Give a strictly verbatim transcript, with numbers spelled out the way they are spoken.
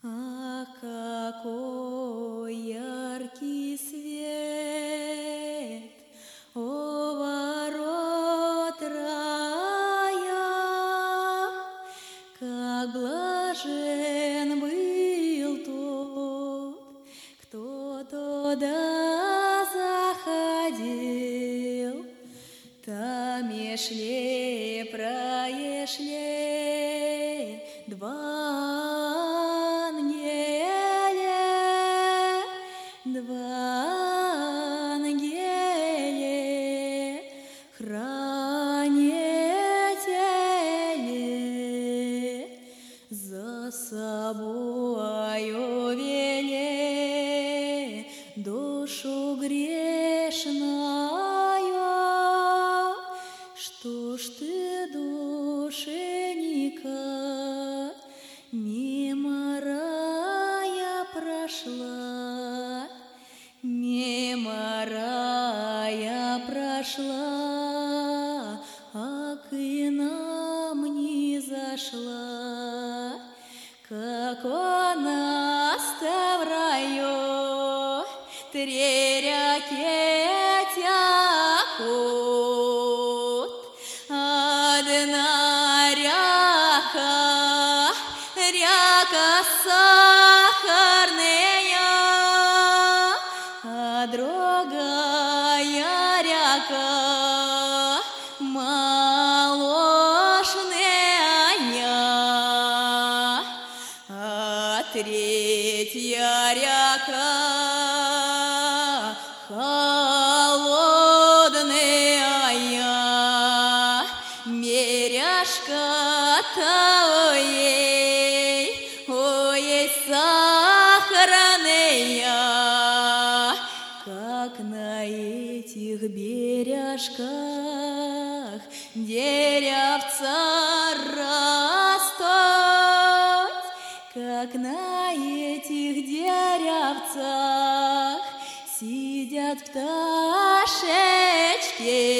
Ах, какой яркий свет у ворот рая, как блажен был тот, кто туда заходил, там и шли, проешли два ангеля, два ангеля, хранители, за собою вели душу грешную. Что ж ты, душенька, мимо рая прошла, мимо рая прошла, а к нам не зашла, как у нас-то в раю три реки текут. Одна ряка, ряка сахарная, а другая ряка молочная, а третья ряка холодная. Меряшка-то ой, ой, сахарная, как на этих бережках деревца растут, как на этих деревцах сидят пташечки.